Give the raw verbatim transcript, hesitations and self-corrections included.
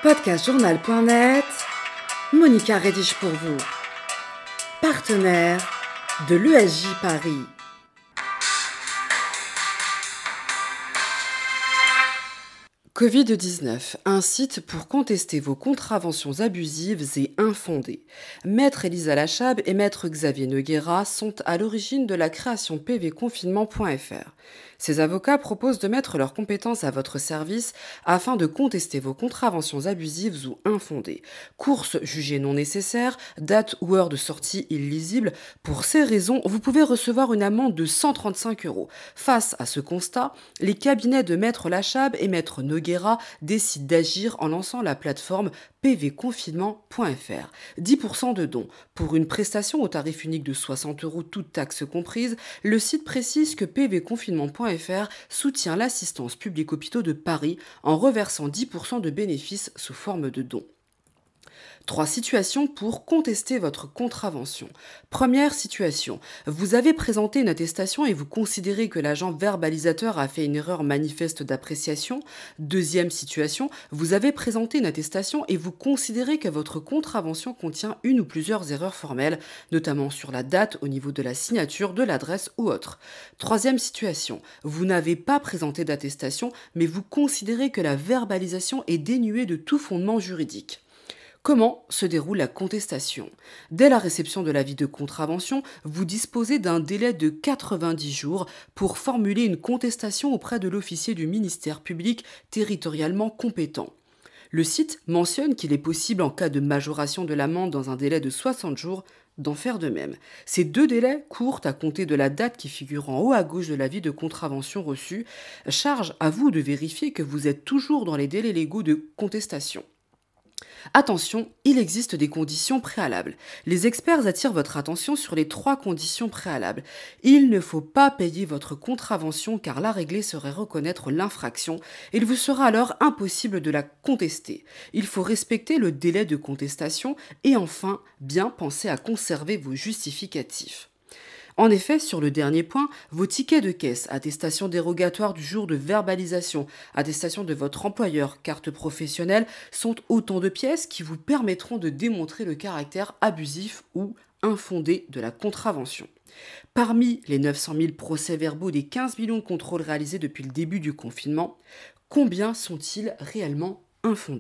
podcastjournal point net, Monica rédige pour vous. Partenaire de l'U S J Paris. covid dix-neuf, un site pour contester vos contraventions abusives et infondées. Maître Elisa Lachab et Maître Xavier Noguera sont à l'origine de la création p v confinement point f r. Ces avocats proposent de mettre leurs compétences à votre service afin de contester vos contraventions abusives ou infondées. Courses jugées non nécessaires, date ou heure de sortie illisible. Pour ces raisons, vous pouvez recevoir une amende de cent trente-cinq euros. Face à ce constat, les cabinets de Maître Lachab et Maître Noguera décident d'agir en lançant la plateforme p v confinement point f r. dix pour cent de dons. Pour une prestation au tarif unique de soixante euros, toutes taxes comprises, le site précise que p v confinement point f r soutient l'assistance publique hôpitaux de Paris en reversant dix pour cent de bénéfices sous forme de dons. Trois situations pour contester votre contravention. Première situation, vous avez présenté une attestation et vous considérez que l'agent verbalisateur a fait une erreur manifeste d'appréciation. Deuxième situation, vous avez présenté une attestation et vous considérez que votre contravention contient une ou plusieurs erreurs formelles, notamment sur la date, au niveau de la signature, de l'adresse ou autre. Troisième situation, vous n'avez pas présenté d'attestation, mais vous considérez que la verbalisation est dénuée de tout fondement juridique. Comment se déroule la contestation ? Dès la réception de l'avis de contravention, vous disposez d'un délai de quatre-vingt-dix jours pour formuler une contestation auprès de l'officier du ministère public territorialement compétent. Le site mentionne qu'il est possible, en cas de majoration de l'amende dans un délai de soixante jours, d'en faire de même. Ces deux délais courent à compter de la date qui figure en haut à gauche de l'avis de contravention reçu. Charge à vous de vérifier que vous êtes toujours dans les délais légaux de contestation. Attention, il existe des conditions préalables. Les experts attirent votre attention sur les trois conditions préalables. Il ne faut pas payer votre contravention car la régler serait reconnaître l'infraction. Il vous sera alors impossible de la contester. Il faut respecter le délai de contestation et enfin, bien penser à conserver vos justificatifs. En effet, sur le dernier point, vos tickets de caisse, attestation dérogatoire du jour de verbalisation, attestation de votre employeur, carte professionnelle, sont autant de pièces qui vous permettront de démontrer le caractère abusif ou infondé de la contravention. Parmi les neuf cent mille procès-verbaux des quinze millions de contrôles réalisés depuis le début du confinement, combien sont-ils réellement infondés ?